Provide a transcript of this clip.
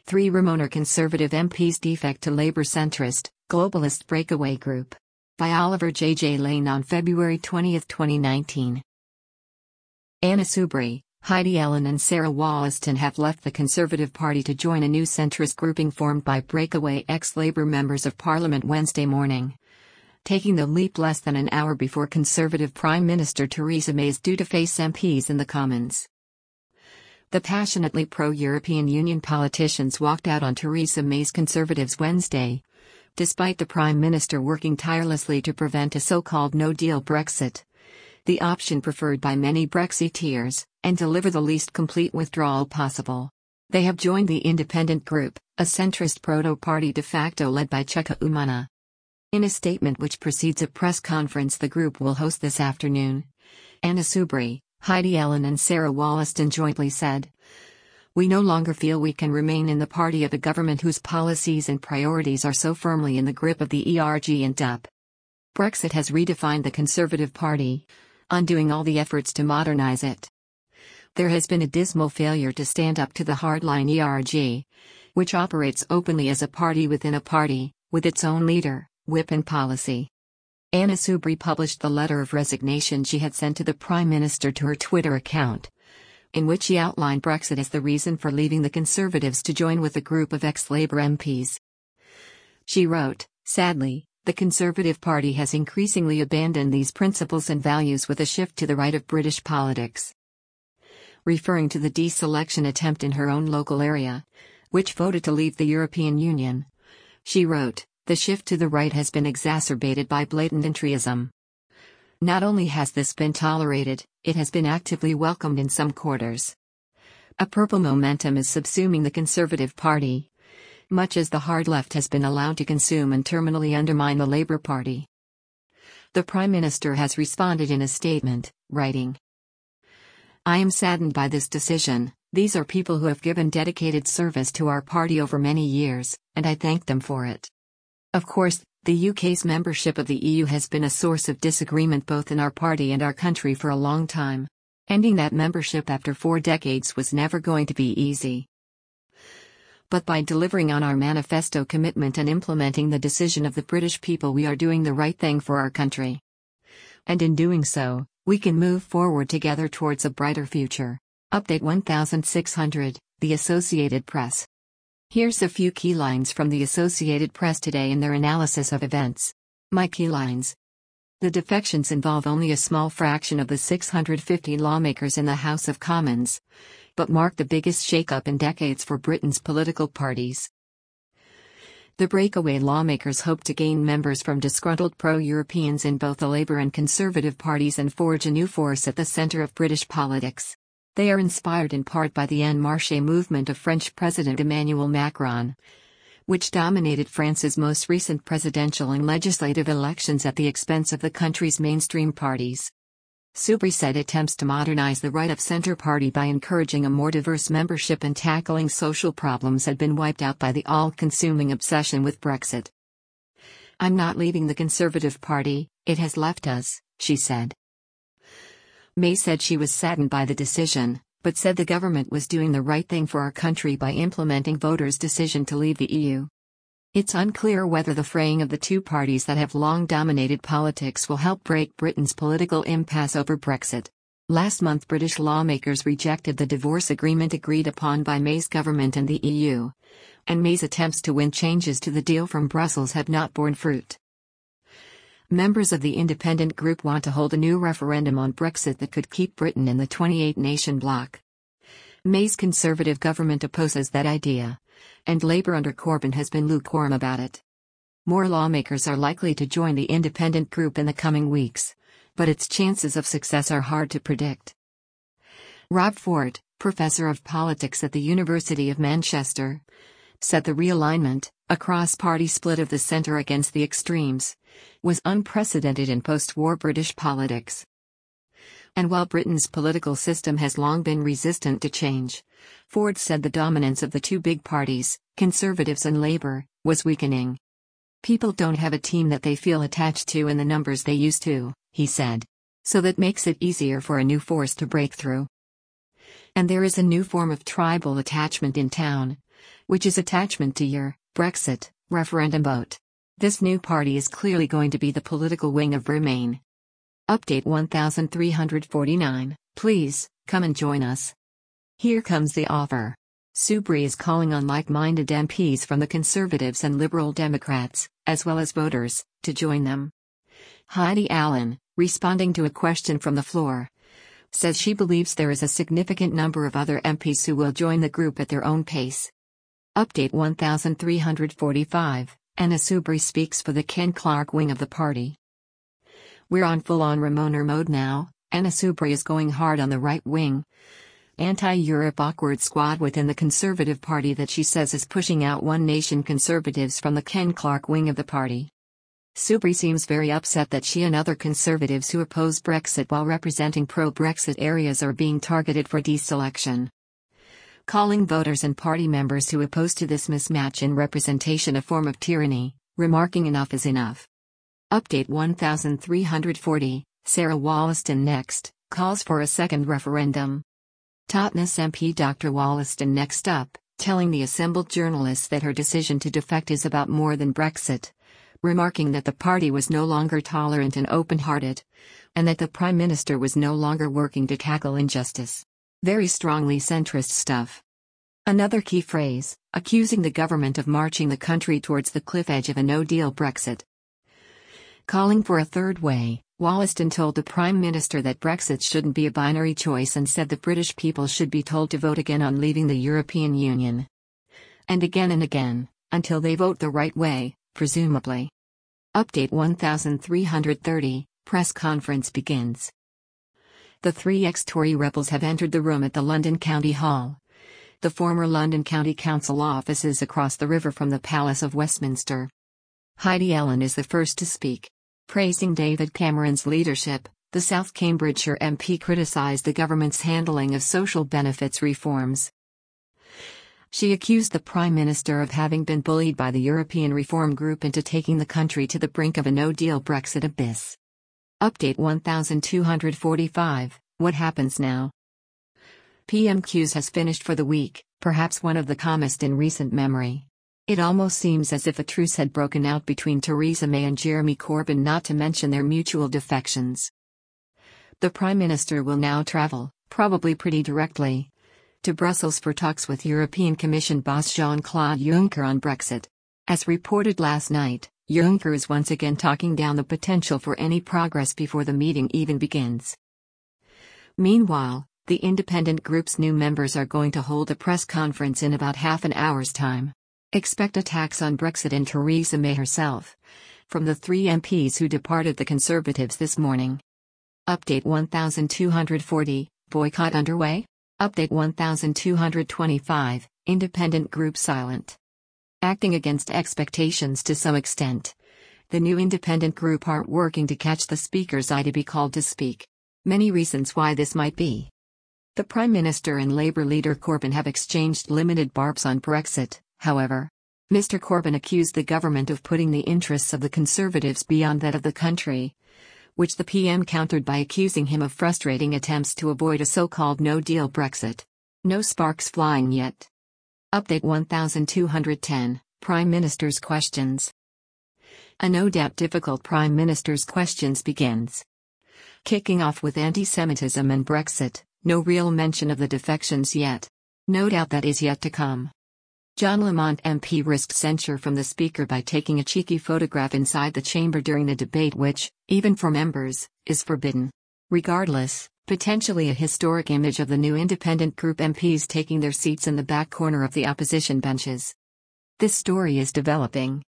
3 Remoaner Conservative MPs defect to Labour centrist, globalist breakaway group. By Oliver J. Lane on February 20, 2019. Anna Soubry, Heidi Allen and Sarah Wollaston have left the Conservative Party to join a new centrist grouping formed by breakaway ex-Labour members of Parliament Wednesday morning, taking the leap less than an hour before Conservative Prime Minister Theresa May is due to face MPs in the Commons. The passionately pro-European Union politicians walked out on Theresa May's Conservatives Wednesday, despite the Prime Minister working tirelessly to prevent a so-called no-deal Brexit, the option preferred by many Brexiteers, and deliver the least complete withdrawal possible. They have joined the Independent Group, a centrist proto-party de facto led by Čeka Umana. In a statement which precedes a press conference the group will host this afternoon, Anna Soubry, Heidi Allen and Sarah Wollaston jointly said, "We no longer feel we can remain in the party of a government whose policies and priorities are so firmly in the grip of the ERG and DUP. Brexit has redefined the Conservative Party, undoing all the efforts to modernize it. There has been a dismal failure to stand up to the hardline ERG, which operates openly as a party within a party, with its own leader, whip and policy." Anna Soubry published the letter of resignation she had sent to the Prime Minister to her Twitter account, in which she outlined Brexit as the reason for leaving the Conservatives to join with a group of ex-Labour MPs. She wrote, "Sadly, the Conservative Party has increasingly abandoned these principles and values with a shift to the right of British politics." Referring to the deselection attempt in her own local area, which voted to leave the European Union, she wrote, "The shift to the right has been exacerbated by blatant entryism. Not only has this been tolerated, it has been actively welcomed in some quarters. A purple momentum is subsuming the Conservative Party, much as the hard left has been allowed to consume and terminally undermine the Labour Party." The Prime Minister has responded in a statement, writing, "I am saddened by this decision. These are people who have given dedicated service to our party over many years, and I thank them for it. Of course, the UK's membership of the EU has been a source of disagreement both in our party and our country for a long time. Ending that membership after 4 decades was never going to be easy. But by delivering on our manifesto commitment and implementing the decision of the British people, we are doing the right thing for our country. And in doing so, we can move forward together towards a brighter future." Update 1600, The Associated Press. Here's a few key lines from the Associated Press today in their analysis of events. My key lines. The defections involve only a small fraction of the 650 lawmakers in the House of Commons, but mark the biggest shake-up in decades for Britain's political parties. The breakaway lawmakers hope to gain members from disgruntled pro-Europeans in both the Labour and Conservative parties and forge a new force at the centre of British politics. They are inspired in part by the En Marche movement of French President Emmanuel Macron, which dominated France's most recent presidential and legislative elections at the expense of the country's mainstream parties. Soubry said attempts to modernize the right-of-centre party by encouraging a more diverse membership and tackling social problems had been wiped out by the all-consuming obsession with Brexit. "I'm not leaving the Conservative Party, it has left us," she said. May said she was saddened by the decision, but said the government was doing the right thing for our country by implementing voters' decision to leave the EU. It's unclear whether the fraying of the two parties that have long dominated politics will help break Britain's political impasse over Brexit. Last month, British lawmakers rejected the divorce agreement agreed upon by May's government and the EU, and May's attempts to win changes to the deal from Brussels have not borne fruit. Members of the Independent Group want to hold a new referendum on Brexit that could keep Britain in the 28-nation bloc. May's Conservative government opposes that idea, and Labour under Corbyn has been lukewarm about it. More lawmakers are likely to join the Independent Group in the coming weeks, but its chances of success are hard to predict. Rob Ford, professor of politics at the University of Manchester, said the realignment, a cross-party split of the centre against the extremes, was unprecedented in post-war British politics. And while Britain's political system has long been resistant to change, Ford said the dominance of the two big parties, Conservatives and Labour, was weakening. "People don't have a team that they feel attached to in the numbers they used to," he said. "So that makes it easier for a new force to break through. And there is a new form of tribal attachment in town, which is attachment to your Brexit referendum vote. This new party is clearly going to be the political wing of Remain. Update 1349. Please, come and join us. Here comes the offer. Soubry is calling on like-minded MPs from the Conservatives and Liberal Democrats, as well as voters, to join them. Heidi Allen, responding to a question from the floor, says she believes there is a significant number of other MPs who will join the group at their own pace. Update 1345. Anna Soubry speaks for the Ken Clarke wing of the party. We're on full-on Remoaner mode now. Anna Soubry is going hard on the right wing, anti-Europe awkward squad within the Conservative Party that she says is pushing out One Nation Conservatives from the Ken Clarke wing of the party. Soubry seems very upset that she and other Conservatives who oppose Brexit while representing pro-Brexit areas are being targeted for deselection, calling voters and party members who oppose to this mismatch in representation a form of tyranny, remarking enough is enough. Update 1340. Sarah Wollaston next, calls for a second referendum. Totnes MP Dr. Wollaston next up, telling the assembled journalists that her decision to defect is about more than Brexit, remarking that the party was no longer tolerant and open-hearted, and that the Prime Minister was no longer working to tackle injustice. Very strongly centrist stuff. Another key phrase, accusing the government of marching the country towards the cliff edge of a no-deal Brexit. Calling for a third way, Wollaston told the Prime Minister that Brexit shouldn't be a binary choice and said the British people should be told to vote again on leaving the European Union. And again, until they vote the right way, presumably. Update 1330. Press conference begins. The three ex-Tory rebels have entered the room at the London County Hall, the former London County Council offices across the river from the Palace of Westminster. Heidi Allen is the first to speak. Praising David Cameron's leadership, the South Cambridgeshire MP criticised the government's handling of social benefits reforms. She accused the Prime Minister of having been bullied by the European Reform Group into taking the country to the brink of a no-deal Brexit abyss. Update 1245. What happens now? PMQs has finished for the week, perhaps one of the calmest in recent memory. It almost seems as if a truce had broken out between Theresa May and Jeremy Corbyn, not to mention their mutual defections. The Prime Minister will now travel, probably pretty directly, to Brussels for talks with European Commission boss Jean-Claude Juncker on Brexit. As reported last night, Juncker is once again talking down the potential for any progress before the meeting even begins. Meanwhile, the independent group's new members are going to hold a press conference in about half an hour's time. Expect attacks on Brexit and Theresa May herself, from the three MPs who departed the Conservatives this morning. Update 1240. Boycott underway? Update 1225. Independent group silent. Acting against expectations to some extent. The new independent group aren't working to catch the speaker's eye to be called to speak. Many reasons why this might be. The Prime Minister and Labour leader Corbyn have exchanged limited barbs on Brexit. However, Mr. Corbyn accused the government of putting the interests of the Conservatives beyond that of the country, which the PM countered by accusing him of frustrating attempts to avoid a so-called no-deal Brexit. No sparks flying yet. Update 1210. Prime Minister's questions. A no doubt difficult Prime Minister's questions begins. Kicking off with anti-Semitism and Brexit, no real mention of the defections yet. No doubt that is yet to come. John Lamont MP risked censure from the Speaker by taking a cheeky photograph inside the chamber during the debate which, even for members, is forbidden. Regardless, potentially a historic image of the new independent group MPs taking their seats in the back corner of the opposition benches. This story is developing.